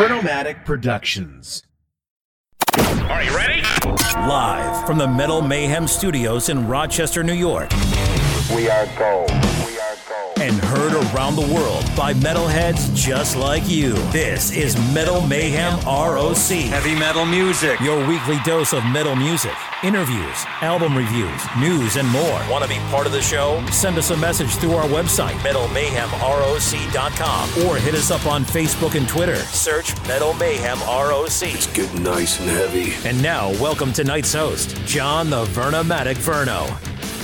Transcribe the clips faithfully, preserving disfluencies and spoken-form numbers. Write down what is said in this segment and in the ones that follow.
Vernomatic Productions. Are you ready? Live from the Metal Mayhem Studios in Rochester, New York. We are gold. We are gold. And heard around the world by metalheads just like you. This is Metal Mayhem R O C. Heavy metal music. Your weekly dose of metal music, interviews, album reviews, news, and more. Want to be part of the show? Send us a message through our website, metal mayhem R O C dot com, or hit us up on Facebook and Twitter. Search Metal Mayhem R O C. It's getting nice and heavy. And now, welcome tonight's host, John the Vernomatic Verno.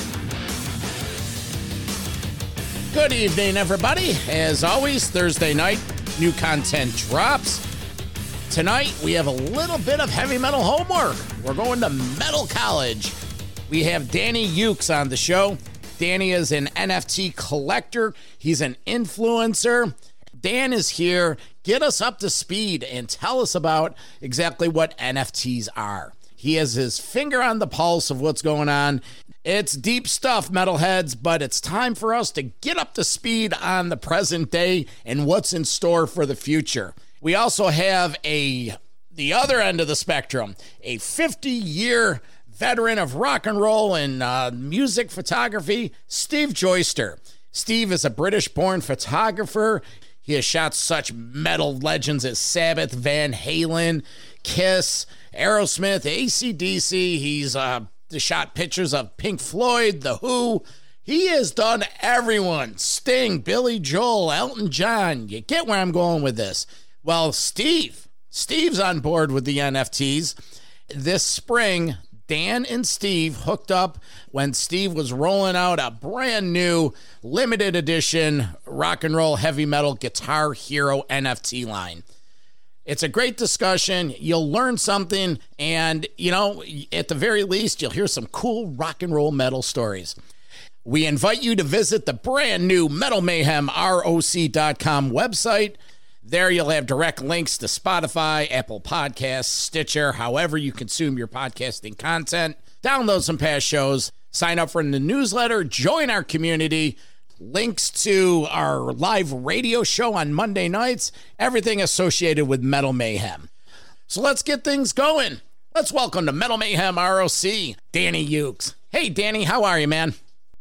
Good evening, everybody. As always, Thursday night, new content drops. Tonight, we have a little bit of heavy metal homework. We're going to Metal College. We have Danny Ukes on the show. Danny is an N F T collector. He's an influencer. Dan is here. Get us up to speed and tell us about exactly what N F Ts are. He has his finger on the pulse of what's going on. It's deep stuff, metalheads, but it's time for us to get up to speed on the present day and what's in store for the future. We also have a the other end of the spectrum, a fifty-year veteran of rock and roll and uh, music photography, Steve Joyster. Steve is a British-born photographer. He has shot such metal legends as Sabbath, Van Halen, Kiss, Aerosmith, A C D C. He's uh, shot pictures of Pink Floyd, The Who. He has done everyone. Sting, Billy Joel, Elton John. You get where I'm going with this. Well, Steve, Steve's on board with the N F Ts. This spring, Dan and Steve hooked up when Steve was rolling out a brand new limited edition rock and roll heavy metal Guitar Hero N F T line. It's a great discussion. You'll learn something, and, you know, at the very least, you'll hear some cool rock and roll metal stories. We invite you to visit the brand new Metal Mayhem R O C dot com website. There you'll have direct links to Spotify, Apple Podcasts, Stitcher, however you consume your podcasting content. Download some past shows, sign up for the newsletter, join our community, links to our live radio show on Monday nights, everything associated with Metal Mayhem. So let's get things going. Let's welcome to Metal Mayhem R O C, Danny Ukes. Hey, Danny, how are you, man?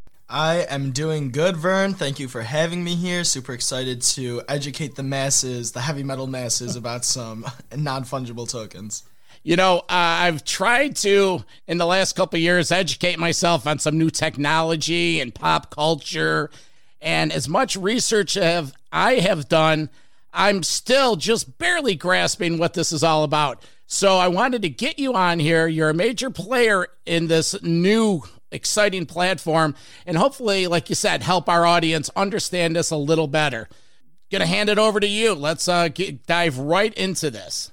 I am doing good, Vern. Thank you for having me here. Super excited to educate the masses, the heavy metal masses, about some non-fungible tokens. You know, uh, I've tried to, in the last couple of years, educate myself on some new technology and pop culture. And as much research have I have done, I'm still just barely grasping what this is all about. So I wanted to get you on here. You're a major player in this new exciting platform, and hopefully, like you said, help our audience understand this a little better. Gonna hand it over to you. Let's uh, get, dive right into this.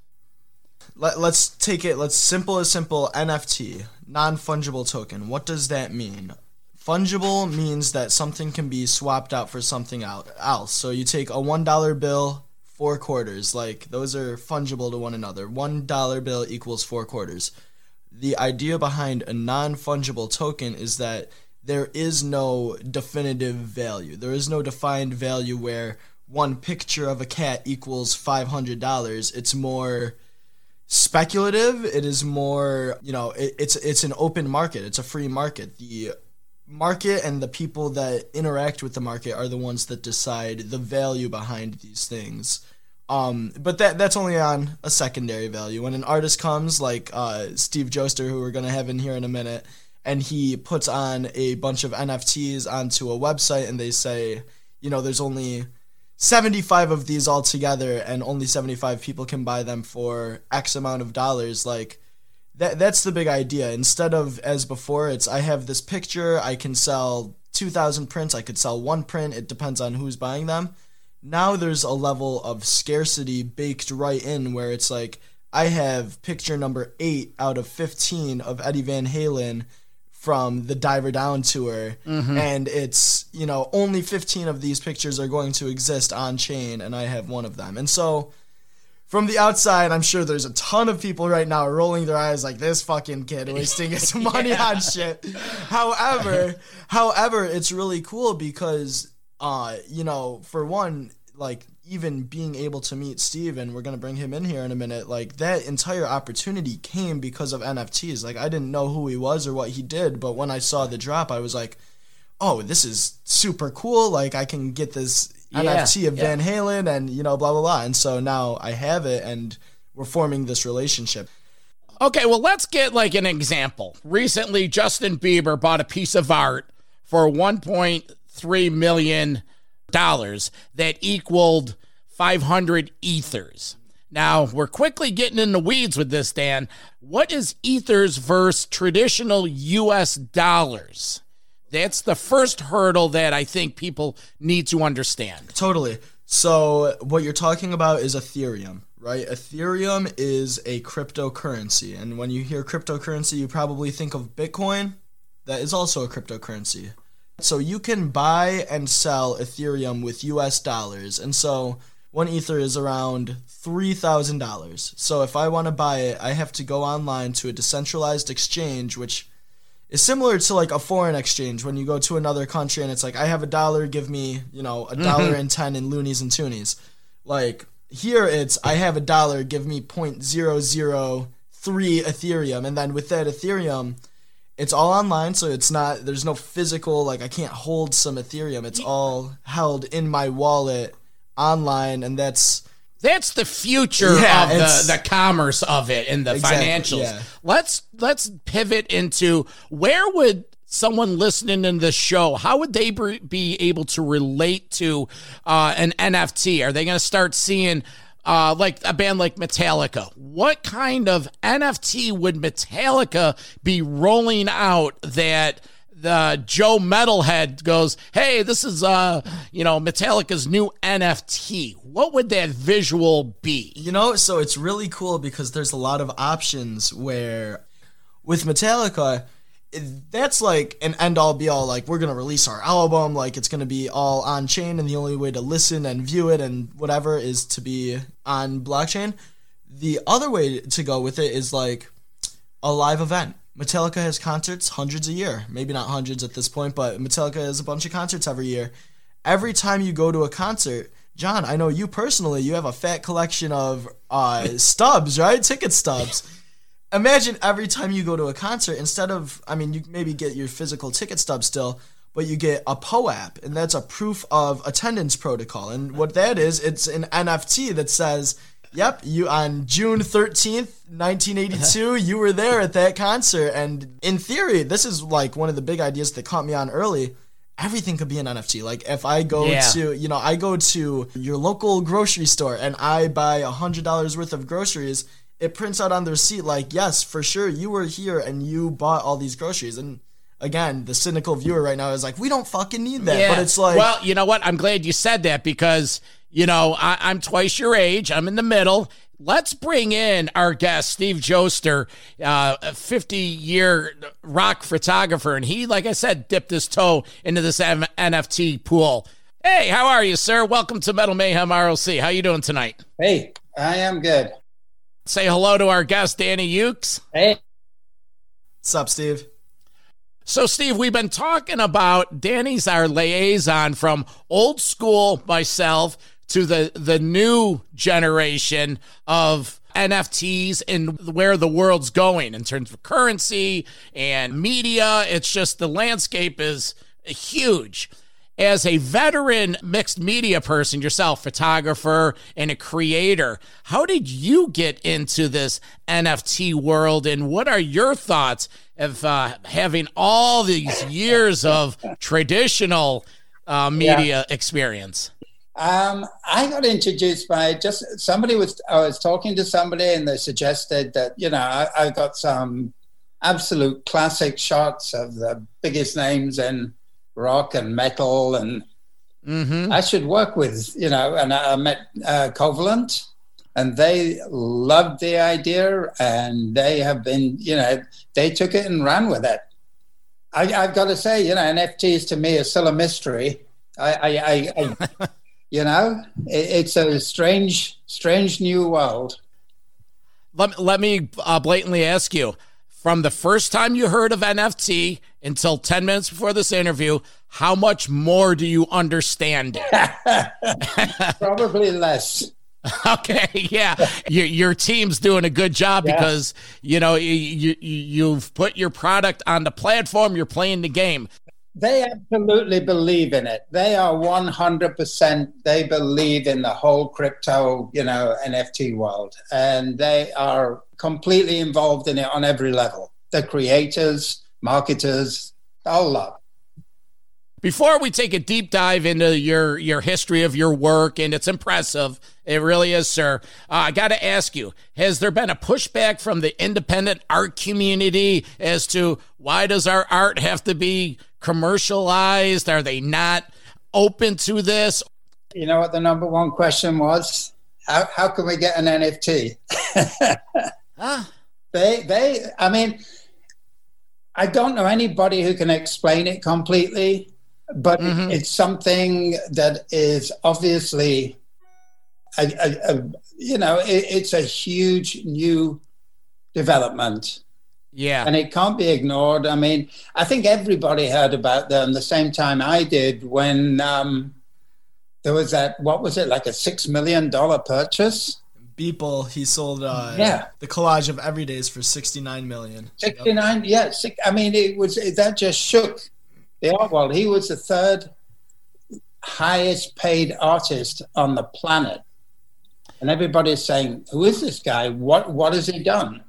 Let, let's take it, let's simple as simple, N F T, non-fungible token. What does that mean? Fungible means that something can be swapped out for something else. So you take a one dollar bill, four quarters, like those are fungible to one another. one dollar bill equals four quarters. The idea behind a non-fungible token is that there is no definitive value. There is no defined value where one picture of a cat equals five hundred dollars. It's more speculative. It is more, you know, it, it's it's an open market. It's a free market. The market and the people that interact with the market are the ones that decide the value behind these things. Um, but that that's only on a secondary value. When an artist comes, like uh, Steve Joyster, who we're going to have in here in a minute, and he puts on a bunch of N F Ts onto a website, and they say, you know, there's only seventy-five of these all together, and only seventy-five people can buy them for X amount of dollars, like, that that's the big idea. Instead of, as before, it's I have this picture, I can sell two thousand prints, I could sell one print, it depends on who's buying them. Now there's a level of scarcity baked right in where it's like, I have picture number eight out of fifteen of Eddie Van Halen from the Diver Down tour, mm-hmm. and it's, you know, only fifteen of these pictures are going to exist on chain, and I have one of them. And so from the outside, I'm sure there's a ton of people right now rolling their eyes like, this fucking kid wasting his money yeah. on shit. However, however, it's really cool because, uh, you know, for one, like even being able to meet Steve, and we're going to bring him in here in a minute, like that entire opportunity came because of N F Ts. Like I didn't know who he was or what he did, but when I saw the drop, I was like, oh, this is super cool. Like I can get this yeah, N F T of yeah. Van Halen and, you know, blah, blah, blah. And so now I have it and we're forming this relationship. Okay, well, let's get like an example. Recently, Justin Bieber bought a piece of art for one point three million dollars that equaled five hundred ethers. Now, we're quickly getting in the weeds with this, Dan. What is ethers versus traditional U S dollars? That's the first hurdle that I think people need to understand. Totally. So what you're talking about is Ethereum, right? Ethereum is a cryptocurrency. And when you hear cryptocurrency, you probably think of Bitcoin. That is also a cryptocurrency. So you can buy and sell Ethereum with U S dollars. And so one ether is around three thousand dollars. So if I want to buy it, I have to go online to a decentralized exchange, which is similar to like a foreign exchange when you go to another country and it's like, I have a dollar, give me, you know, a dollar mm-hmm. and ten in loonies and toonies. Like here it's, I have a dollar, give me zero point zero zero three Ethereum. And then with that Ethereum, it's all online. So it's not, there's no physical, like I can't hold some Ethereum. It's all held in my wallet online. And that's, That's the future yeah, of the, the commerce of it and the exactly, financials. Yeah. Let's let's pivot into where would someone listening in the show, how would they be able to relate to uh, an N F T? Are they going to start seeing uh, like a band like Metallica? What kind of N F T would Metallica be rolling out that the Joe Metalhead goes, hey, this is, uh, you know, Metallica's new N F T. What would that visual be? You know, so it's really cool because there's a lot of options where with Metallica, that's like an end-all be-all. Like, we're going to release our album. Like, it's going to be all on-chain, and the only way to listen and view it and whatever is to be on blockchain. The other way to go with it is like a live event. Metallica has concerts hundreds a year. Maybe not hundreds at this point, but Metallica has a bunch of concerts every year. Every time you go to a concert, John, I know you personally, you have a fat collection of uh, stubs, right? Ticket stubs. Imagine every time you go to a concert, instead of, I mean, you maybe get your physical ticket stub still, but you get a P O app, and that's a proof of attendance protocol. And what that is, it's an N F T that says, yep, you on June thirteenth, nineteen eighty-two, you were there at that concert. And in theory, this is like one of the big ideas that caught me on early. Everything could be an N F T. Like if I go yeah. to, you know, I go to your local grocery store and I buy one hundred dollars worth of groceries, it prints out on the receipt like, yes, for sure, you were here and you bought all these groceries. And again, the cynical viewer right now is like, we don't fucking need that. Yeah. But it's like, well, you know what? I'm glad you said that because, you know, I, I'm twice your age. I'm in the middle. Let's bring in our guest, Steve Joester, uh, a fifty-year rock photographer. And he, like I said, dipped his toe into this N F T pool. Hey, how are you, sir? Welcome to Metal Mayhem R O C. How you doing tonight? Hey, I am good. Say hello to our guest, Danny Ukes. Hey. What's up, Steve? So, Steve, we've been talking about Danny's our liaison from old school myself to the, the new generation of N F Ts and where the world's going in terms of currency and media. It's just the landscape is huge. As a veteran mixed media person yourself, photographer and a creator, how did you get into this N F T world, and what are your thoughts of uh, having all these years of traditional uh, media yeah. experience? Um, I got introduced by just somebody was, I was talking to somebody and they suggested that, you know, I, I got some absolute classic shots of the biggest names in rock and metal, and mm-hmm. I should work with, you know, and I met uh, Covalent, and they loved the idea, and they have been, you know, they took it and ran with it. I, I've got to say, you know, N F Ts to me are still a mystery. I, I, I, I you know, it, it's a strange, strange new world. Let, let me uh, blatantly ask you, from the first time you heard of N F T until ten minutes before this interview, how much more do you understand it? Probably less. Okay, yeah. Your, your team's doing a good job Yeah. because, you know, you, you, you've put your product on the platform, you're playing the game. They absolutely believe in it. They are one hundred percent, they believe in the whole crypto, you know, N F T world. And they are completely involved in it on every level. The creators, marketers, the whole lot. Before we take a deep dive into your, your history of your work, and it's impressive, it really is, sir, uh, I got to ask you, has there been a pushback from the independent art community as to why does our art have to be commercialized? Are they not open to this? You know what the number one question was? How, how can we get an N F T? Huh? They, they, I mean, I don't know anybody who can explain it completely, but Mhm. it's something that is obviously, a, a, a, you know, it, it's a huge new development. Yeah. And it can't be ignored. I mean, I think everybody heard about them the same time I did when um, there was that, what was it, like a six million dollars purchase? Beeple, he sold uh, Yeah. the collage of Everydays for sixty-nine million dollars. sixty-nine, yeah. Six, I mean, it was, that just shook the art world. He was the third highest paid artist on the planet. And everybody's saying, who is this guy? What What has he done?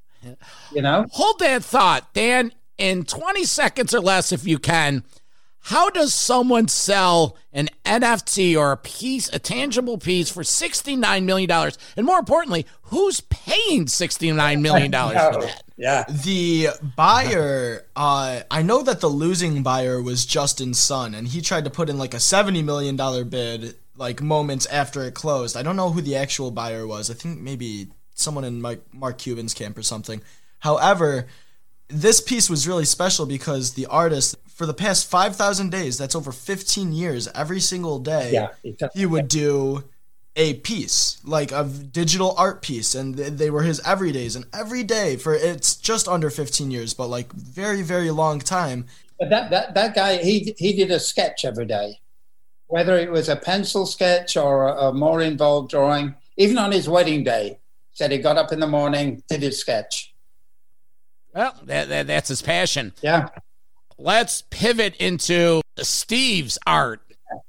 You know? Hold that thought, Dan. In twenty seconds or less, if you can, how does someone sell an N F T or a piece, a tangible piece for sixty-nine million dollars? And more importantly, who's paying sixty-nine million dollars for that? Yeah. The buyer, uh, I know that the losing buyer was Justin Sun, and he tried to put in like a seventy million dollars bid like moments after it closed. I don't know who the actual buyer was. I think maybe someone in Mike, Mark Cuban's camp or something. However, this piece was really special because the artist, for the past five thousand days, that's over fifteen years, every single day, Yeah, it does. he would do a piece, like a digital art piece, and th- they were his everydays, and every day for, it's just under fifteen years, but like very, very long time. But that, that, that guy, he, he did a sketch every day, whether it was a pencil sketch or a, a more involved drawing. Even on his wedding day, said he got up in the morning, did his sketch. Well, that, that, that's his passion. Yeah. Let's pivot into Steve's art.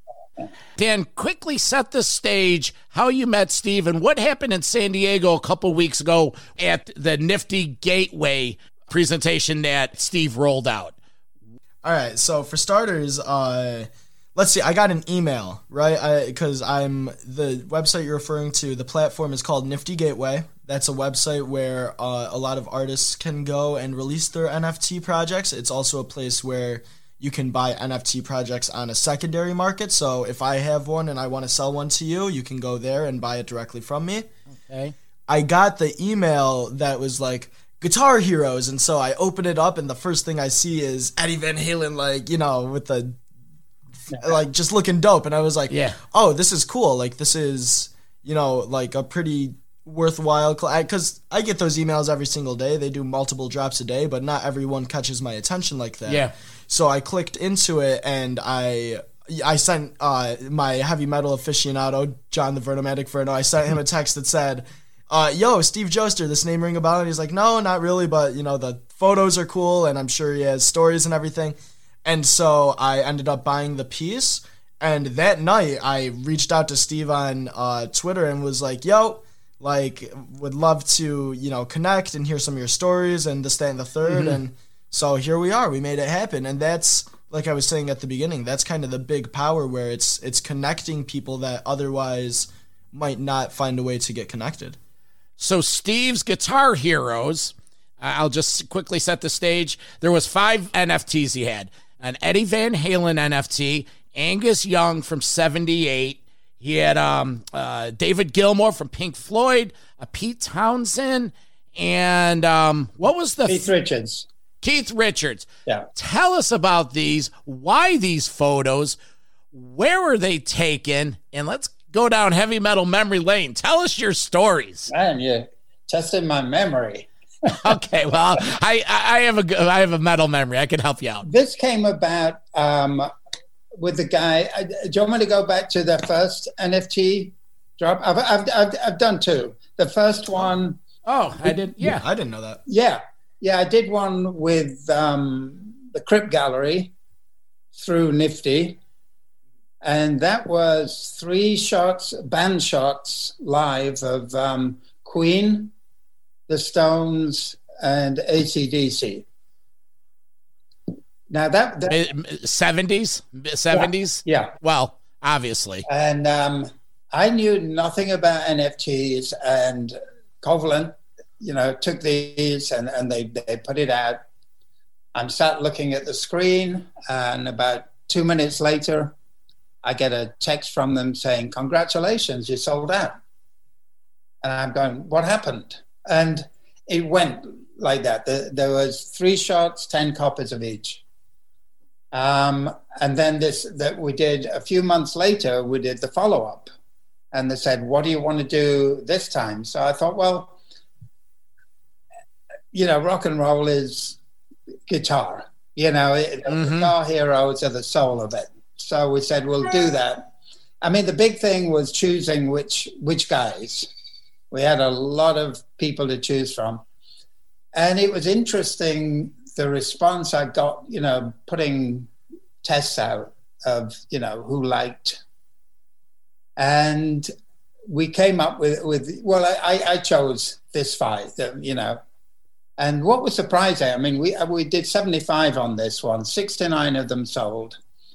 Dan, quickly set the stage how you met Steve and what happened in San Diego a couple weeks ago at the Nifty Gateway presentation that Steve rolled out. All right, so for starters, uh, let's see, I got an email, right? Because I'm, the website you're referring to, the platform is called Nifty Gateway. That's a website where uh, a lot of artists can go and release their N F T projects. It's also a place where you can buy N F T projects on a secondary market. So if I have one and I want to sell one to you, you can go there and buy it directly from me. Okay. I got the email that was like, Guitar Heroes, and so I open it up, and the first thing I see is Eddie Van Halen, like, you know, with the, like, just looking dope, and I was like, Yeah. oh, this is cool, like, this is, you know, like, a pretty worthwhile, because I get those emails every single day, they do multiple drops a day, but not everyone catches my attention like that. Yeah. So I clicked into it, and I... I sent uh, my heavy metal aficionado, John the Vernomatic Verno, I sent him a text that said, Uh, yo, Steve Joester, this name ring a bell? And he's like, no, not really, but, you know, the photos are cool, and I'm sure he has stories and everything. And so I ended up buying the piece, and that night I reached out to Steve on uh, Twitter and was like, yo, like, would love to, you know, connect and hear some of your stories and this, that, and the third. Mm-hmm. And so here we are. We made it happen. And that's, like I was saying at the beginning, that's kind of the big power where it's it's connecting people that otherwise might not find a way to get connected. So Steve's Guitar Heroes, uh, I'll just quickly set the stage. There was five N F Ts he had. An Eddie Van Halen N F T, Angus Young from seventy-eight. He had um, uh, David Gilmour from Pink Floyd, a Pete Townsend, and um, what was the... Keith Richards. Keith Richards. Yeah. Tell us about these, why these photos, where were they taken, and let's go down heavy metal memory lane. Tell us your stories. Man, you're testing my memory. Okay, well, I, I have a I have a metal memory. I can help you out. This came about um, with the guy. I, do you want me to go back to the first N F T drop? I've I've I've, I've done two. The first one. Oh, I did. Yeah, I didn't know that. Yeah, yeah, I did one with um, the Crypt Gallery through Nifty, and that was three shots, band shots live of um, Queen, the Stones, and A C D C. Now that, that seventies, seventies. Yeah, yeah. Well, obviously. And um, I knew nothing about N F Ts, and Covalent, you know, took these and, and they they put it out. I'm sat looking at the screen, and about two minutes later, I get a text from them saying, "Congratulations, you sold out." And I'm going, "What happened?" And it went like that. There, there was three shots, ten copies of each. Um, and then this that we did a few months later, we did the follow-up. And they said, "What do you want to do this time?" So I thought, well, you know, rock and roll is guitar. You know, it, mm-hmm. Guitar heroes are the soul of it. So we said, we'll do that. I mean, the big thing was choosing which which guys. We had a lot of people to choose from. And it was interesting, the response I got, you know, putting tests out of, you know, who liked. And we came up with, with well, I, I chose this five, you know. And what was surprising, I mean, we we did seventy-five on this one, sixty-nine of them sold.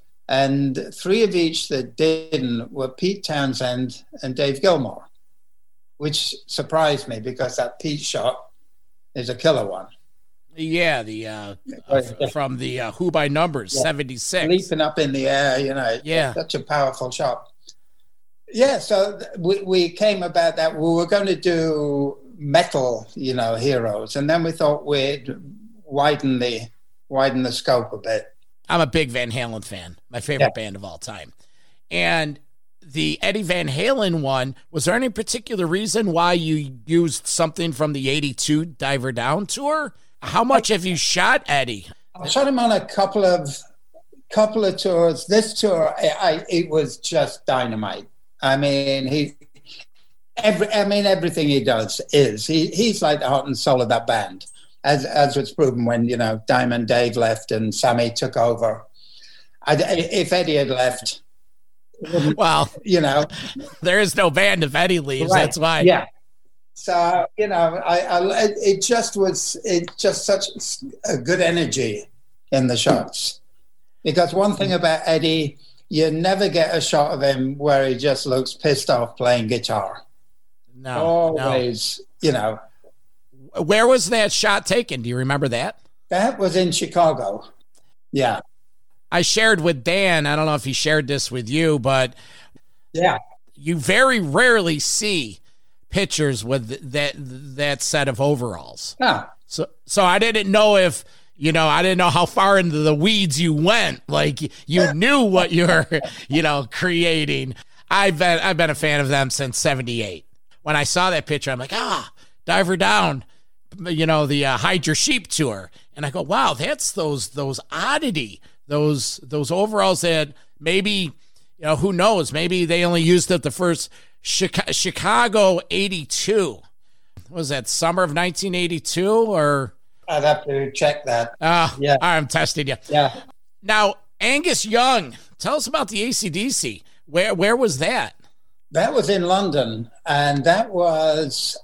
And three of each that didn't were Pete Townsend and Dave Gilmour, which surprised me because that Pete shot is a killer one. Yeah, the uh, uh, from the uh, Who by Numbers, yeah. seventy-six. Leaping up in the air, you know, yeah, such a powerful shot. Yeah, so we, we came about that. We were going to do metal, you know, heroes, and then we thought we'd widen the widen the scope a bit. I'm a big Van Halen fan, my favorite yeah. band of all time. And the Eddie Van Halen one, was there any particular reason why you used something from the eighty-two Diver Down tour? How much have you shot Eddie? I shot him on a couple of couple of tours. This tour, I, I it was just dynamite. I mean, he every I mean everything he does is he he's like the heart and soul of that band. As as was proven when, you know, Diamond Dave left and Sammy took over. I, if Eddie had left, well, you know, there is no band if Eddie leaves. Right. That's why. Yeah. So, you know, I, I it just was it just such a good energy in the shots. Because one thing about Eddie, you never get a shot of him where he just looks pissed off playing guitar. No, always, no. you know. Where was that shot taken? Do you remember that? That was in Chicago. Yeah. I shared with Dan, I don't know if he shared this with you, but yeah, you very rarely see pictures with that that set of overalls. Yeah. So so I didn't know if, you know, I didn't know how far into the weeds you went. Like you knew what you were, you know, creating. I've been I've been a fan of them since seventy-eight. When I saw that picture, I'm like, ah, Diver Down, you know, the uh, Hide Your Sheep tour. And I go, wow, that's those those oddity, those those overalls that maybe, you know, who knows, maybe they only used it the first Chicago, Chicago eighty-two. Was that summer of nineteen eighty-two or? I'd have to check that. Uh, yeah, I'm testing you. Yeah. Now, Angus Young, tell us about the A C D C. Where where was that? That was in London, and that was,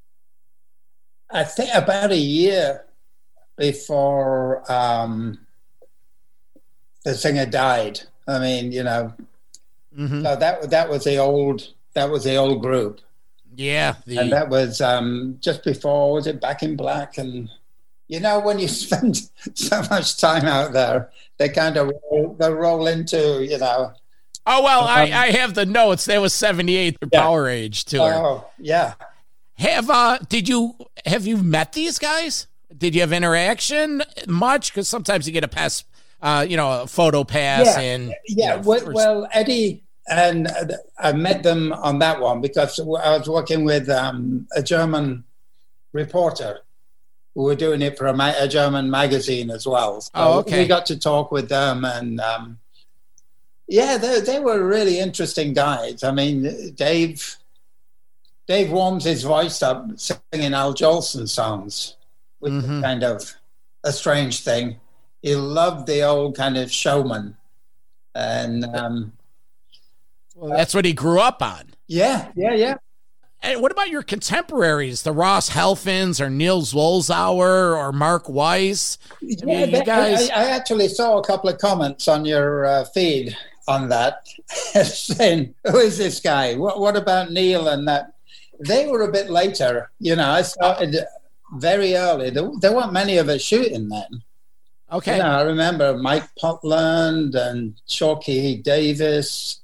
I think, about a year before um, the singer died. I mean, you know, mm-hmm. so that that was the old that was the old group. Yeah, the... and that was um, just before, was it Back in Black? And you know, when you spend so much time out there, they kind of roll, they roll into, you know. Oh well, um, I, I have the notes. That was seventy-eight yeah. Power Age tour. Oh yeah. Have uh, did you have you met these guys? Did you have interaction much? Because sometimes you get a pass, uh, you know, a photo pass. Yeah, and yeah. You know, well, first... well, Eddie and I met them on that one because I was working with um, a German reporter, who were doing it for a, ma- a German magazine as well. So oh, okay. We got to talk with them, and um, yeah, they they were really interesting guys. I mean, Dave Dave warms his voice up singing Al Jolson songs, which mm-hmm. is kind of a strange thing. He loved the old kind of showman, and um, well, that's what he grew up on. Yeah, yeah, yeah. And what about your contemporaries, the Ross Helfins or Neil Zolzauer or Mark Weiss? Yeah, I mean, you guys... I, I actually saw a couple of comments on your uh, feed on that, saying, "Who is this guy? What, what about Neil and that?" They were a bit later. You know, I started very early. There, there weren't many of us shooting then. Okay. You know, I remember Mike Putland and Chalky Davis,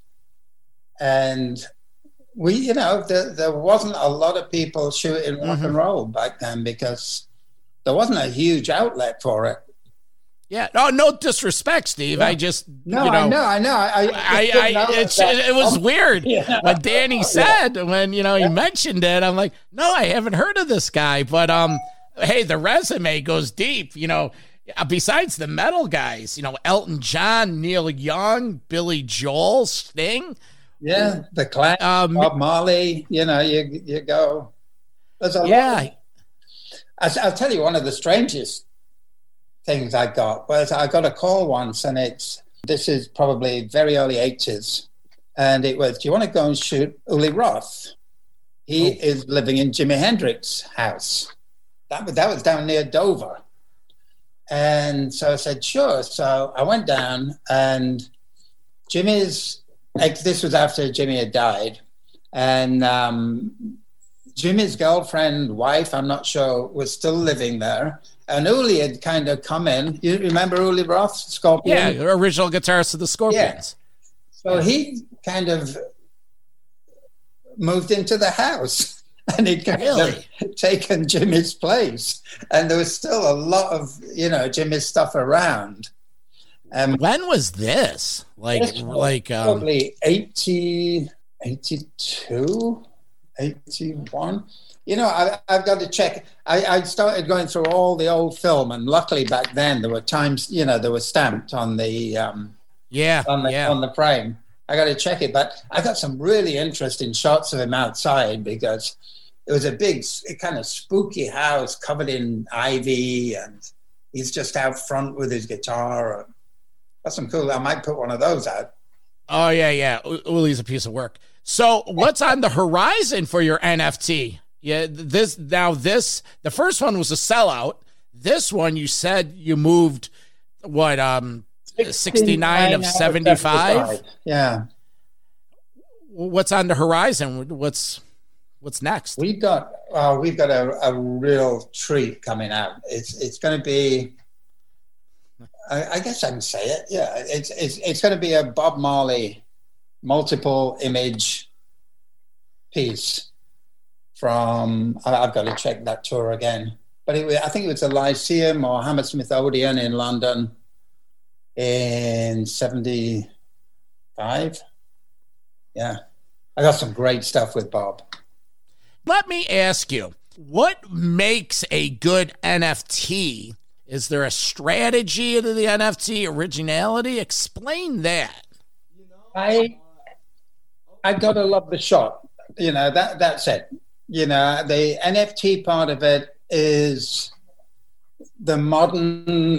and we, you know, there, there wasn't a lot of people shooting rock mm-hmm. and roll back then because there wasn't a huge outlet for it. Yeah. No, no disrespect, Steve. Yeah. I just, no, you know, I know, I know. I, I, I, I it's, it was weird yeah. when Danny said, yeah. when, you know, he yeah. mentioned it, I'm like, no, I haven't heard of this guy, but, um, hey, the resume goes deep, you know, besides the metal guys, you know, Elton John, Neil Young, Billy Joel, Sting. Yeah, the Clash, um, Bob Marley, you know, you you go. There's a yeah. lot. I, I'll tell you one of the strangest things I got was I got a call once, and it's, this is probably very early eighties, and it was, do you want to go and shoot Uli Roth? He oh. is living in Jimi Hendrix's house. That, that was down near Dover. And so I said, sure. So I went down, and Jimmy's, this was after Jimmy had died, and um, Jimmy's girlfriend, wife, I'm not sure, was still living there. And Uli had kind of come in. You remember Uli Roth, Scorpion? Yeah, original guitarist of the Scorpions. Yeah. So he kind of moved into the house, and he'd kind really? of taken Jimmy's place. And there was still a lot of, you know, Jimmy's stuff around. Um, when was this? Like, like um, probably eighty, eighty-two, eighty-one. You know, I, I've got to check. I, I started going through all the old film, and luckily back then there were times, you know, they were stamped on the um, yeah on the yeah. on the frame. I got to check it, but I got some really interesting shots of him outside because it was a big, kind of spooky house covered in ivy, and he's just out front with his guitar. That's some cool. I might put one of those out. Oh yeah, yeah. Uli's a piece of work. So, what's on the horizon for your N F T? Yeah, this now this the first one was a sellout. This one you said you moved what um sixty-nine of seventy-five. Yeah. What's on the horizon? What's what's next? We've got uh, we've got a, a real treat coming out. It's it's going to be. I, I guess I can say it. Yeah, it's it's it's going to be a Bob Marley multiple image piece from. I've got to check that tour again, but it, I think it was the Lyceum or Hammersmith Odeon in London in seventy-five. Yeah, I got some great stuff with Bob. Let me ask you, what makes a good N F T? Is there a strategy to the N F T, originality? Explain that. I I gotta love the shot. You know, that that's it. You know, the N F T part of it is the modern.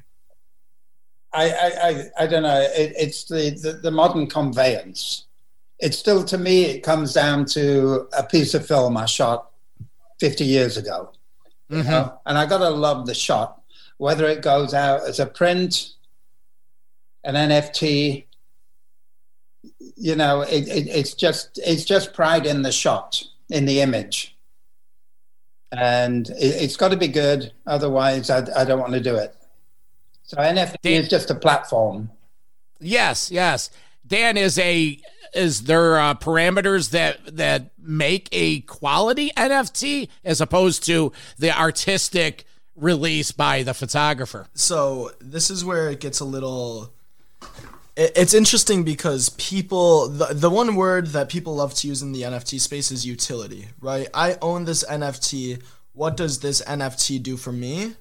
I I I, I don't know. It, it's the, the the modern conveyance. It's still, to me, it comes down to a piece of film I shot fifty years ago. Mm-hmm. You know? And I gotta love the shot. Whether it goes out as a print, an N F T, you know, it, it, it's just it's just pride in the shot, in the image, and it, it's got to be good. Otherwise, I, I don't want to do it. So N F T Dan, is just a platform. Yes, yes. Dan, is a is there uh, parameters that that make a quality N F T as opposed to the artistic released by the photographer? So this is where it gets a little it, it's interesting because people the, the one word that people love to use in the N F T space is utility, right? I own this N F T. what does this N F T do for me?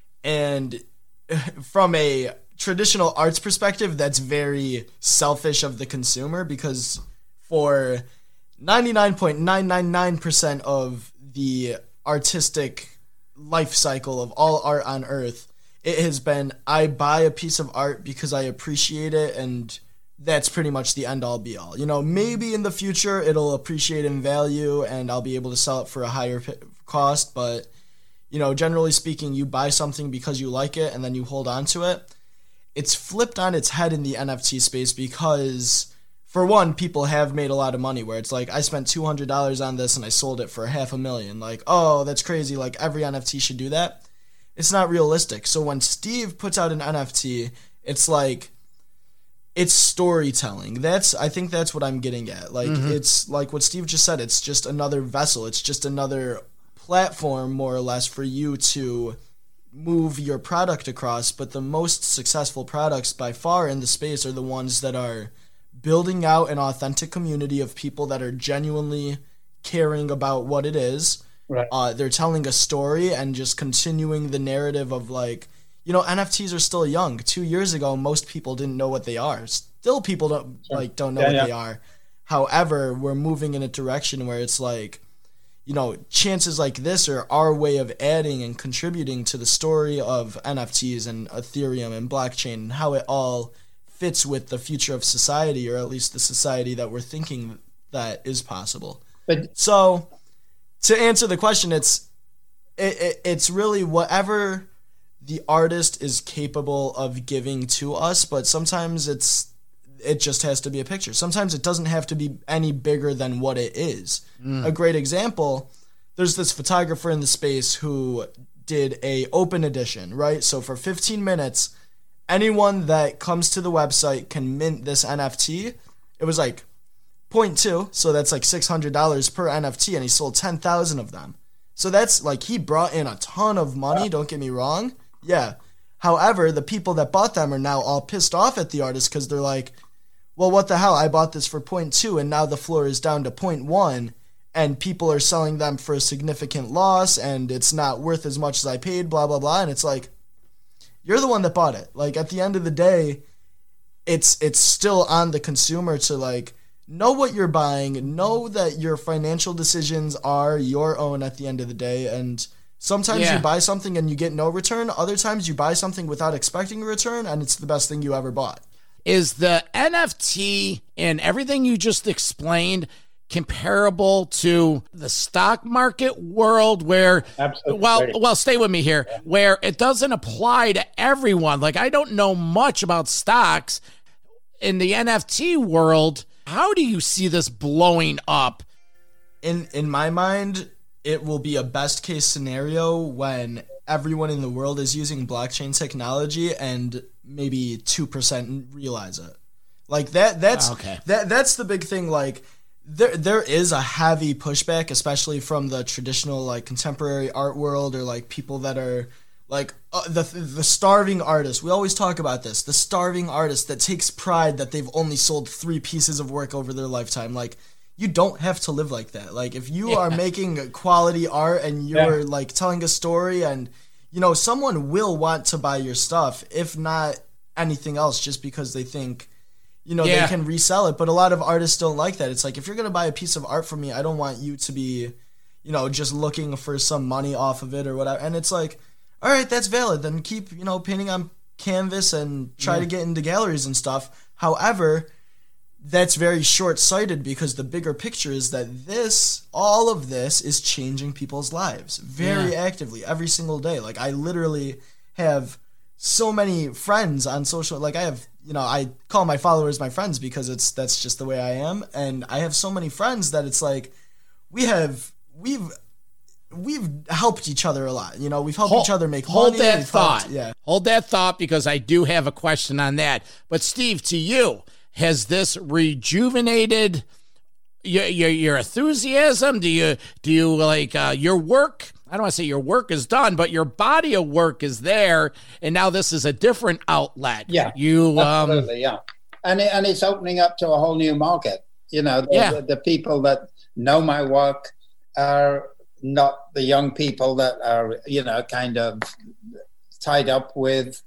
And from a traditional arts perspective, that's very selfish of the consumer, because for ninety-nine point nine nine nine percent of the artistic life cycle of all art on earth, it has been, I buy a piece of art because I appreciate it, and that's pretty much the end all be all. You know, maybe in the future it'll appreciate in value and I'll be able to sell it for a higher cost, but you know, generally speaking, you buy something because you like it and then you hold on to it. It's flipped on its head in the N F T space because, for one, people have made a lot of money where it's like, I spent two hundred dollars on this and I sold it for half a million. Like, oh, that's crazy. Like, every N F T should do that. It's not realistic. So when Steve puts out an N F T, it's like, it's storytelling. That's, I think that's what I'm getting at. Like, mm-hmm. It's like what Steve just said. It's just another vessel. It's just another platform, more or less, for you to move your product across. But the most successful products by far in the space are the ones that are building out an authentic community of people that are genuinely caring about what it is. Right. Uh, they're telling a story and just continuing the narrative of, like, you know, N F Ts are still young. Two years ago, most people didn't know what they are. Still, people don't sure. like don't know yeah, what yeah. they are. However, we're moving in a direction where it's like, you know, chances like this are our way of adding and contributing to the story of N F Ts and Ethereum and blockchain and how it all fits with the future of society, or at least the society that we're thinking that is possible. But so, to answer the question, it's it, it, it's really whatever the artist is capable of giving to us, but sometimes it's it just has to be a picture. Sometimes it doesn't have to be any bigger than what it is. Mm. A great example, there's this photographer in the space who did a open edition, right? So for fifteen minutes, anyone that comes to the website can mint this N F T. It was like zero point two, so that's like six hundred dollars per N F T, and he sold ten thousand of them. So that's like, he brought in a ton of money, don't get me wrong. Yeah. However, the people that bought them are now all pissed off at the artist because they're like, well, what the hell? I bought this for zero point two and now the floor is down to zero point one and people are selling them for a significant loss and it's not worth as much as I paid, blah, blah, blah. And it's like, you're the one that bought it. Like, at the end of the day, it's it's still on the consumer to, like, know what you're buying, know that your financial decisions are your own at the end of the day, and sometimes yeah. you buy something and you get no return. Other times you buy something without expecting a return, and it's the best thing you ever bought. Is the N F T and everything you just explained comparable to the stock market world where, Absolutely. well, well, stay with me here, yeah. where it doesn't apply to everyone? Like, I don't know much about stocks. In the N F T world, how do you see this blowing up? In in my mind, it will be a best case scenario when everyone in the world is using blockchain technology and maybe two percent realize it. Like that that's okay. that that's the big thing. Like, there there is a heavy pushback, especially from the traditional, like, contemporary art world, or like people that are like uh, the the starving artist. We always talk about this. The starving artist that takes pride that they've only sold three pieces of work over their lifetime. Like, you don't have to live like that. Like, if you yeah. are making quality art and you're yeah. like telling a story, and, you know, someone will want to buy your stuff, if not anything else, just because they think, you know, yeah. they can resell it. But a lot of artists don't like that. It's like, if you're going to buy a piece of art from me, I don't want you to be, you know, just looking for some money off of it or whatever. And it's like, all right, that's valid. Then keep, you know, painting on canvas and try yeah. to get into galleries and stuff. However, that's very short-sighted, because the bigger picture is that this, all of this is changing people's lives very yeah. actively every single day. Like, I literally have so many friends on social, like, I have, you know, I call my followers my friends because it's, that's just the way I am. And I have so many friends that it's like, we have, we've, we've helped each other a lot. You know, we've helped hold, each other make hold money. Hold that we've thought. Helped, yeah. Hold that thought, because I do have a question on that. But Steve, to you, has this rejuvenated your your, your enthusiasm? Do you do you like uh, your work? I don't want to say your work is done, but your body of work is there, and now this is a different outlet. Yeah, you absolutely, um, yeah, and it, and it's opening up to a whole new market. You know, the, yeah. the, the people that know my work are not the young people that are, you know, kind of tied up with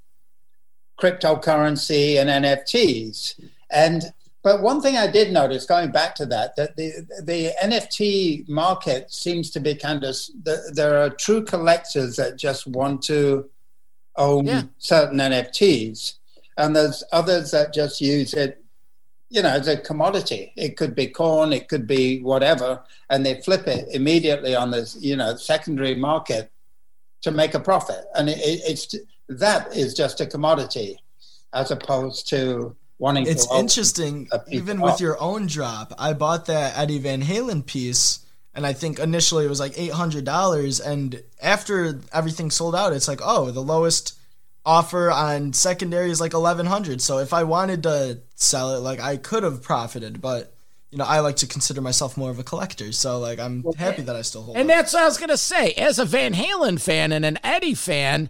cryptocurrency and N F Ts. And but one thing I did notice, going back to that, that the the N F T market seems to be kind of, there are true collectors that just want to own yeah. certain N F Ts, and there's others that just use it, you know, as a commodity. It could be corn, it could be whatever, and they flip it immediately on this, you know, secondary market to make a profit. And it, it, it's that is just a commodity, as opposed to wanting it's to interesting, even with your own drop. I bought that Eddie Van Halen piece, and I think initially it was like eight hundred dollars, and after everything sold out, it's like, oh, the lowest offer on secondary is like eleven hundred dollars. So if I wanted to sell it, like, I could have profited, but you know, I like to consider myself more of a collector, so like I'm okay. happy that I still hold and it. That's what I was gonna say. As a Van Halen fan and an Eddie fan,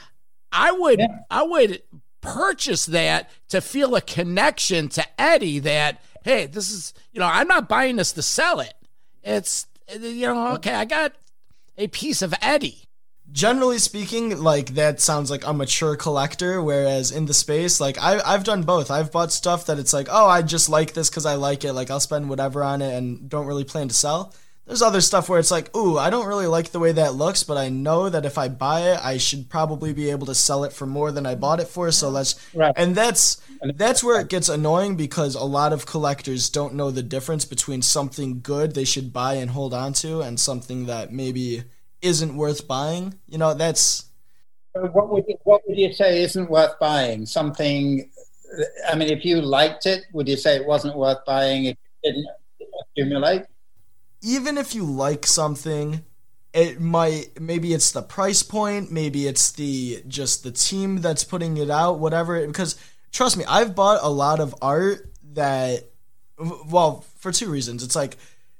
I would yeah. I would purchase that to feel a connection to Eddie, that, hey, this is, you know, I'm not buying this to sell it. It's, you know, okay, I got a piece of Eddie. Generally speaking, like, that sounds like a mature collector, whereas in the space, like, I, I've done both. I've bought stuff that it's like, oh, I just like this because I like it. Like, I'll spend whatever on it and don't really plan to sell. There's other stuff where it's like, ooh, I don't really like the way that looks, but I know that if I buy it, I should probably be able to sell it for more than I bought it for. So let's, right. and that's that's where it gets annoying, because a lot of collectors don't know the difference between something good they should buy and hold on to and something that maybe isn't worth buying. You know, that's. What would you, what would you say isn't worth buying? Something. I mean, if you liked it, would you say it wasn't worth buying if it didn't accumulate? Even if you like something, it might, maybe it's the price point, maybe it's the just the team that's putting it out, whatever. Because trust me, I've bought a lot of art that, well, for two reasons. It's like,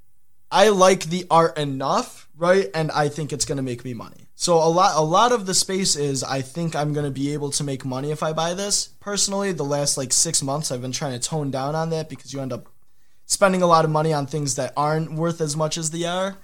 I like the art enough, right? And I think it's going to make me money. So a lot, a lot of the space is, I think I'm going to be able to make money if I buy this. Personally, the last like six months, I've been trying to tone down on that, because you end up spending a lot of money on things that aren't worth as much as they are.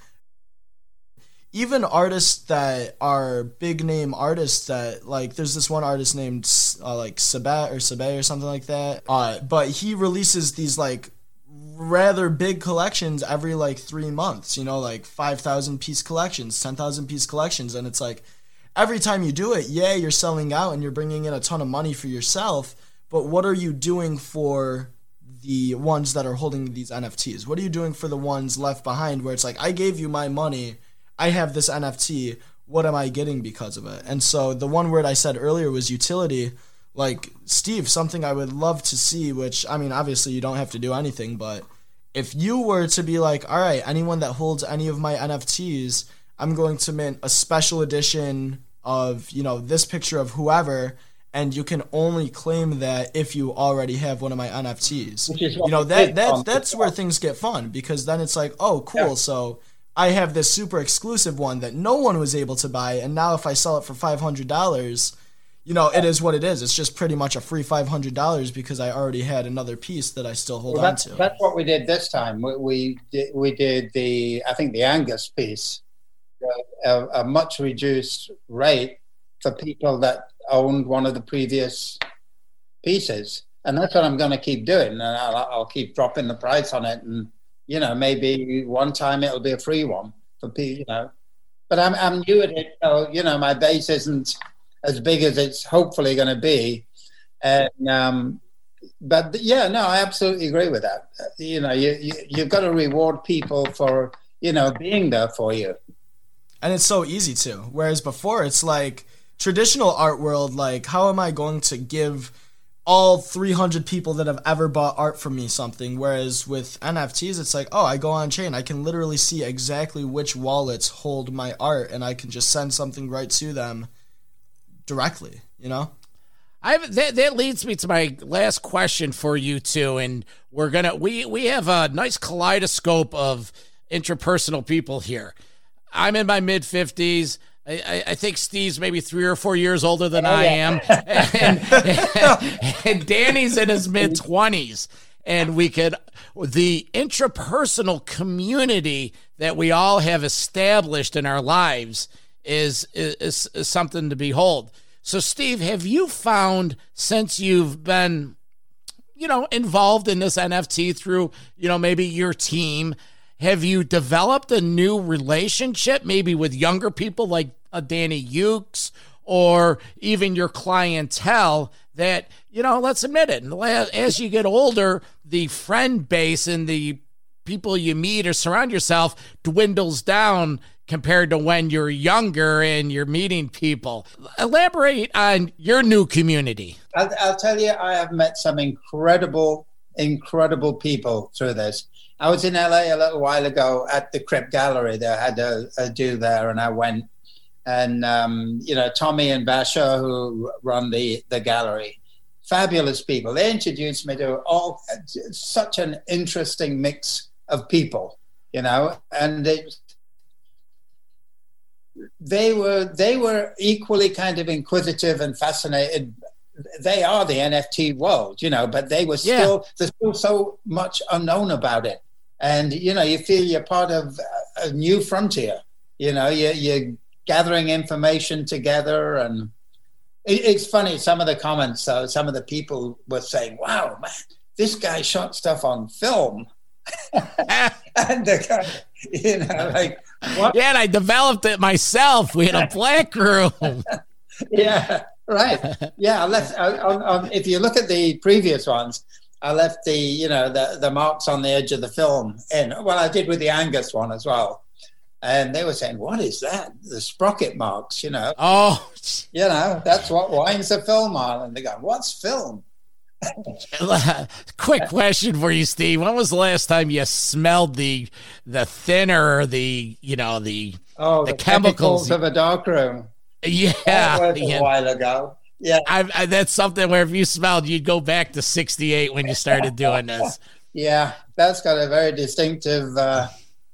Even artists that are big name artists that, like, there's this one artist named uh, like Sabat or Sabat or something like that. Uh, but he releases these like rather big collections every like three months, you know, like five thousand piece collections, ten thousand piece collections. And it's like, every time you do it, yeah, you're selling out and you're bringing in a ton of money for yourself. But what are you doing for the ones that are holding these N F Ts? What are you doing for the ones left behind, where it's like, I gave you my money, I have this N F T, what am I getting because of it? And so the one word I said earlier was utility. Like, Steve, something I would love to see, which, I mean, obviously you don't have to do anything, but if you were to be like, all right, anyone that holds any of my N F Ts, I'm going to mint a special edition of, you know, this picture of whoever, and you can only claim that if you already have one of my N F Ts. Which is, you know, that that that's where things get fun, because then it's like, oh, cool, yeah. So I have this super exclusive one that no one was able to buy, and now if I sell it for five hundred dollars, you know, it is what it is. It's just pretty much a free five hundred dollars because I already had another piece that I still hold well, on that's, to. That's what we did this time. We, we, did, we did the, I think, the Angus piece, a, a much reduced rate for people that owned one of the previous pieces, and that's what I'm going to keep doing. And I'll, I'll keep dropping the price on it, and you know, maybe one time it'll be a free one for people, you know. But I'm I'm new at it, so you know, my base isn't as big as it's hopefully going to be, and um, but yeah, no, I absolutely agree with that. You know, you, you you've got to reward people for, you know, being there for you, and it's so easy to. Whereas before, it's like, traditional art world, like, how am I going to give all three hundred people that have ever bought art from me something? Whereas with N F Ts, it's like, oh, I go on chain, I can literally see exactly which wallets hold my art, and I can just send something right to them directly, you know? I that, that leads me to my last question for you two, and we're gonna we we have a nice kaleidoscope of interpersonal people here. I'm in my mid fifties. I, I think Steve's maybe three or four years older than oh, I yeah. am, and, and, and Danny's in his mid twenties. and we could, the intrapersonal community that we all have established in our lives is, is, is something to behold. So, Steve, have you found, since you've been, you know, involved in this N F T through, you know, maybe your team, have you developed a new relationship maybe with younger people like uh, Danny Ukes, or even your clientele that, you know, let's admit it, as you get older, the friend base and the people you meet or surround yourself dwindles down compared to when you're younger and you're meeting people. Elaborate on your new community. I'll, I'll tell you, I have met some incredible, incredible people through this. I was in L A a little while ago at the Crypt Gallery. They had a, a do there, and I went. And, um, you know, Tommy and Basha, who run the, the gallery, fabulous people. They introduced me to all such an interesting mix of people, you know, and it, they were they were equally kind of inquisitive and fascinated. They are the N F T world, you know, but they were still, yeah. there's still so much unknown about it. And, you know, you feel you're part of a new frontier, you know, you, you're gathering information together. And it, it's funny, some of the comments, uh, some of the people were saying, wow, man, this guy shot stuff on film. And the guy, you know, like, what? Yeah, and I developed it myself. We had a black room. Yeah, right. Yeah, I left, I, I, if you look at the previous ones, I left the, you know, the, the marks on the edge of the film in. Well, I did with the Angus one as well. And they were saying, what is that? The sprocket marks, you know. Oh. You know, that's what winds the film on. And they go, what's film? Quick question for you, Steve. When was the last time you smelled the the thinner, the, you know, the, oh, the, the chemicals. chemicals of a darkroom? Yeah. That was yeah. a while ago. Yeah. I, I, that's something where if you smelled, you'd go back to sixty-eight when you started doing this. Yeah, that's got a very distinctive... Uh,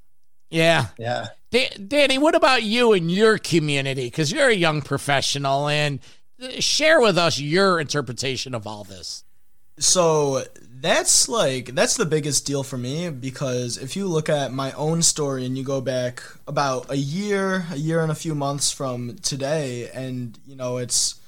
yeah. Yeah. Da- Danny, what about you and your community? Because you're a young professional, and share with us your interpretation of all this. So that's like, that's the biggest deal for me, because if you look at my own story and you go back about a year, a year and a few months from today, and, you know, it's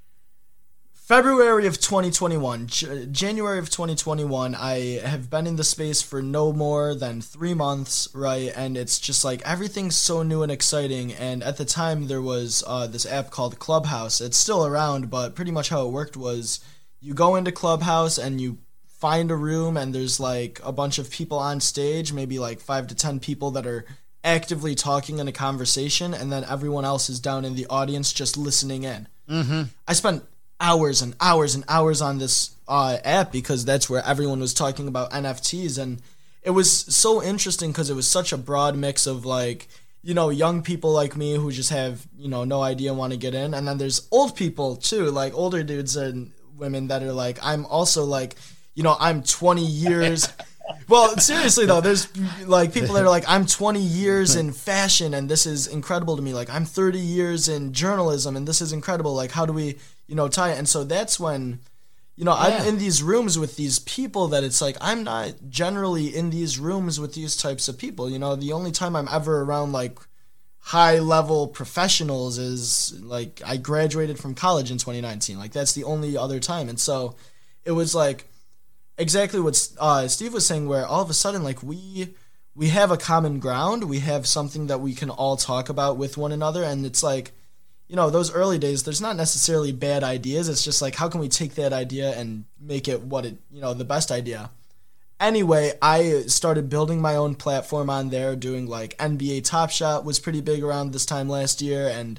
February of twenty twenty-one, J- January of twenty twenty-one, I have been in the space for no more than three months, right? And it's just like everything's so new and exciting. And at the time, there was uh, this app called Clubhouse. It's still around, but pretty much how it worked was you go into Clubhouse and you find a room, and there's like a bunch of people on stage, maybe like five to ten people that are actively talking in a conversation, and then everyone else is down in the audience just listening in. Mm-hmm. I spent hours and hours and hours on this uh, app because that's where everyone was talking about N F Ts, and it was so interesting because it was such a broad mix of, like, you know, young people like me who just have, you know, no idea and want to get in, and then there's old people too, like older dudes and women that are like, I'm also like, you know, I'm twenty years well, seriously though, there's like people that are like, I'm twenty years in fashion and this is incredible to me, like I'm thirty years in journalism and this is incredible, like how do we, you know, tie it? And so that's when, you know, yeah. I'm in these rooms with these people that it's like, I'm not generally in these rooms with these types of people. You know, the only time I'm ever around like high level professionals is like I graduated from college in twenty nineteen. Like that's the only other time. And so it was like exactly what uh, Steve was saying, where all of a sudden like we we have a common ground. We have something that we can all talk about with one another. And it's like, you know, those early days, there's not necessarily bad ideas. It's just like, how can we take that idea and make it what it, you know, the best idea? Anyway, I started building my own platform on there, doing like N B A Top Shot was pretty big around this time last year. And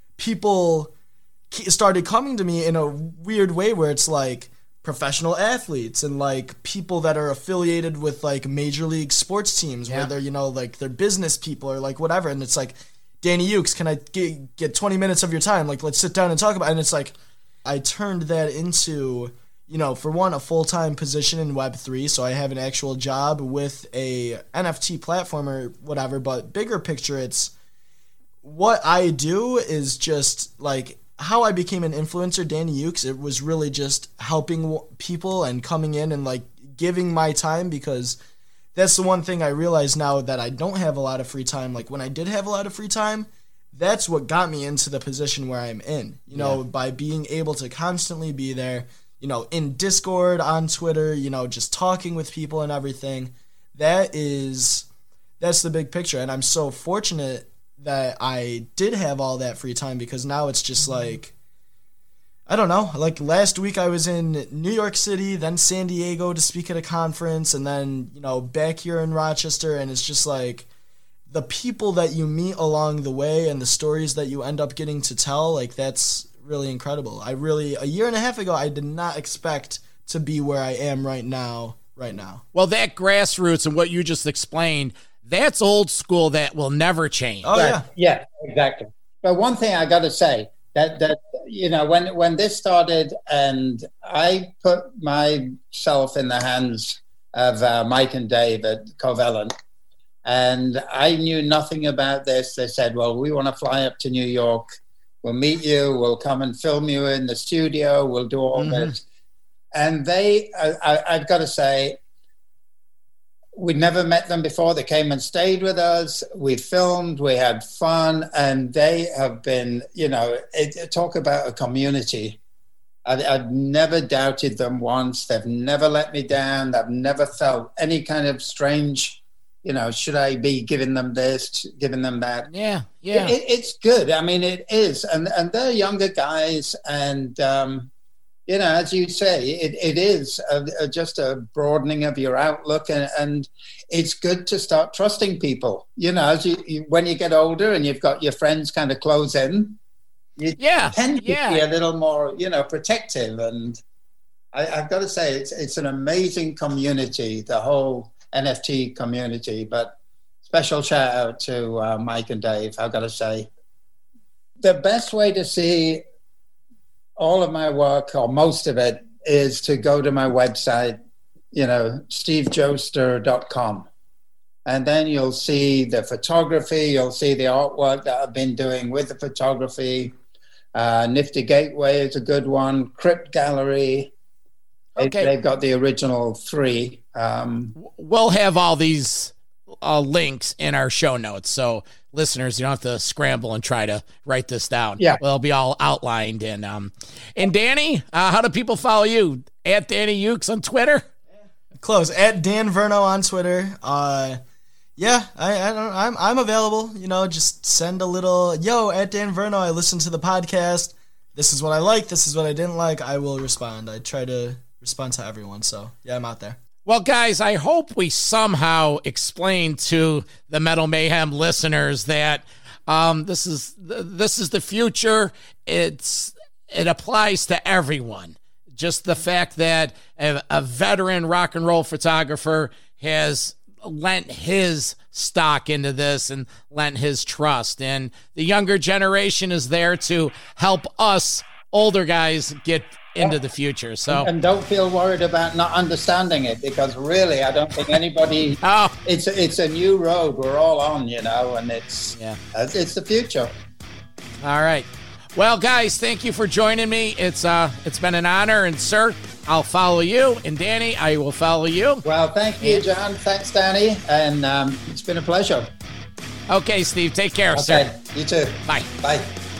people started coming to me in a weird way where it's like professional athletes and like people that are affiliated with like major league sports teams, yeah. where they're, you know, like they're business people or like whatever. And it's like, Danny Ukes, can I get, get twenty minutes of your time? Like, let's sit down and talk about it. And it's like, I turned that into, you know, for one, a full-time position in Web three. So I have an actual job with a N F T platform or whatever. But bigger picture, it's what I do is just like how I became an influencer, Danny Ukes. It was really just helping people and coming in and like giving my time, because that's the one thing I realize now that I don't have a lot of free time. Like when I did have a lot of free time, that's what got me into the position where I'm in, you know, yeah. by being able to constantly be there, you know, in Discord, on Twitter, you know, just talking with people and everything. That is, that's the big picture. And I'm so fortunate that I did have all that free time, because now it's just like, I don't know, like last week I was in New York City, then San Diego to speak at a conference, and then, you know, back here in Rochester, and it's just like the people that you meet along the way and the stories that you end up getting to tell, like that's really incredible. I really, a year and a half ago, I did not expect to be where I am right now, right now. Well, that grassroots and what you just explained, that's old school that will never change. Oh, yeah. Yeah, exactly. But one thing I got to say, that, that you know, when, when this started and I put myself in the hands of uh, Mike and Dave at Covalent, and I knew nothing about this. They said, well, we want to fly up to New York. We'll meet you. We'll come and film you in the studio. We'll do all mm-hmm. this. And they, I, I, I've got to say, we'd never met them before. They came and stayed with us. We filmed, we had fun, and they have been, you know, it, talk about a community. I, I've never doubted them once. They've never let me down. I've never felt any kind of strange, you know, should I be giving them this, giving them that? Yeah, yeah. It, it, it's good. I mean, it is. And, and they're younger guys, and, um, you know, as you say, it, it is a, a, just a broadening of your outlook, and, and it's good to start trusting people. You know, as you, you when you get older and you've got your friends kind of close in, you yeah, tend to yeah. be a little more, you know, protective. And I, I've got to say, it's it's an amazing community, the whole N F T community. But special shout out to uh, Mike and Dave. I've got to say, the best way to see all of my work, or most of it, is to go to my website, you know, steve joester dot com. And then you'll see the photography, you'll see the artwork that I've been doing with the photography. Uh, Nifty Gateway is a good one. Crypt Gallery. Okay. They, they've got the original three. Um, we'll have all these uh, links in our show notes. So listeners, you don't have to scramble and try to write this down. Yeah. Well, it'll be all outlined. And, um, and Danny, uh, how do people follow you? At Danny Ukes on Twitter? Close. At Dan Verno on Twitter. Uh, yeah, I, I don't, I'm, I'm available. You know, just send a little, yo, at Dan Verno, I listened to the podcast. This is what I like. This is what I didn't like. I will respond. I try to respond to everyone. So yeah, I'm out there. Well, guys, I hope we somehow explained to the Metal Mayhem listeners that um, this is this is the future. It's it applies to everyone. Just the fact that a, a veteran rock and roll photographer has lent his stock into this and lent his trust, and the younger generation is there to help us older guys get into the future. So and don't feel worried about not understanding it, because really I don't think anybody oh. it's it's a new road we're all on, you know, and it's yeah it's the future. All right, well, guys, thank you for joining me. It's uh it's been an honor, and sir, I'll follow you, and Danny, I will follow you. Well, thank you, John. Thanks, Danny, and um, it's been a pleasure. Okay, Steve, take care. Okay, sir. You too. Bye. Bye.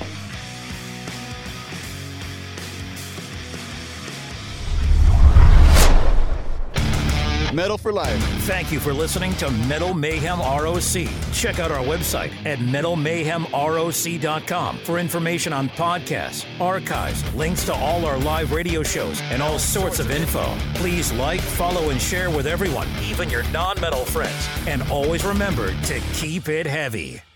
Metal for Life. Thank you for listening to Metal Mayhem R O C. Check out our website at metal mayhem R O C dot com for information on podcasts, archives, links to all our live radio shows, and all sorts of info. Please like, follow, and share with everyone, even your non-metal friends. And always remember to keep it heavy.